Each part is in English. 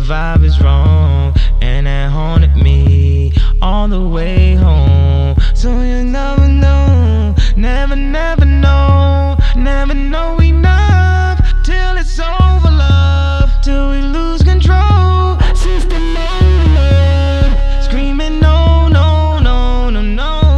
vibe is wrong, and that haunted me all the way home. So you never know, never know, never know enough till it's over, love, till we lose control. System overload, screaming no, no, no, no,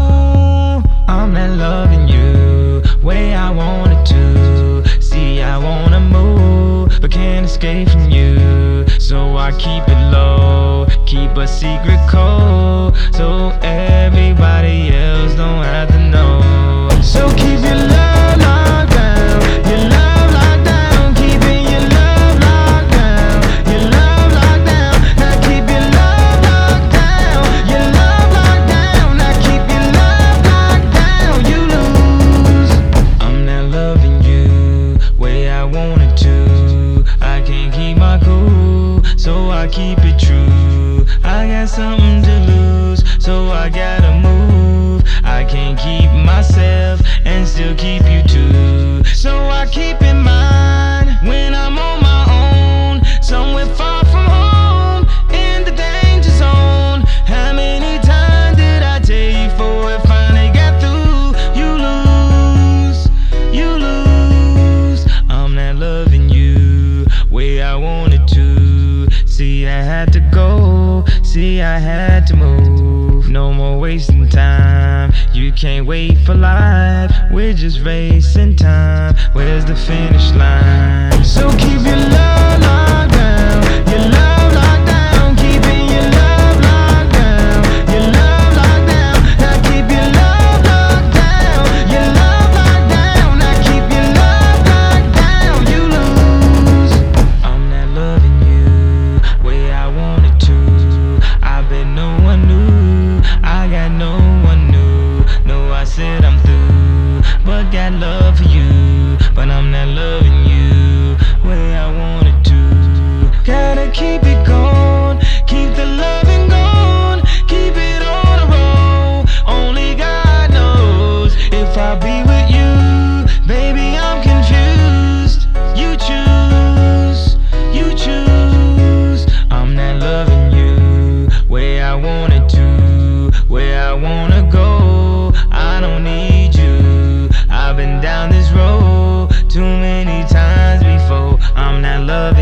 no. I'm not loving you way I wanted to. See, I wanna move, but can't escape from you. So I keep it low, keep a secret code, so everybody else don't have to know. So keep your love locked down, your love locked down, keeping your love locked down, your love locked down. Now keep your love locked down, your love locked down. Now keep your love locked down, you lose. I'm not loving you way I wanted to. I can't keep my cool, so I keep it true. I got something to lose, so I gotta move. I can't keep myself and still keep you too. So I keep in mind when I'm on my own, somewhere far from home, in the danger zone. How many times did I tell you before it finally got through? You lose, you lose. I'm not loving you way I wanted to. See, I had to go, see, I had to move. No more wasting time, you can't wait for life. We're just racing time, where's the finish line? So keep your love locked down, your love locked down, keeping your love locked down, your love locked down. Now keep your love locked down, your love locked down. Now keep your love locked down, you lose. I'm not loving you way I wanted to. I bet no one knew, I got no one new. No, I said I'm through, but got love for you. But I'm not loving you way I wanted to. Gotta keep it going, keep the loving going, keep it on a roll. Only God knows if I'll be with you. Baby, I'm confused. You choose, you choose. I'm not loving you way I wanted to, where I wanna go. I don't need you. I've been down this road too many times before. I'm not loving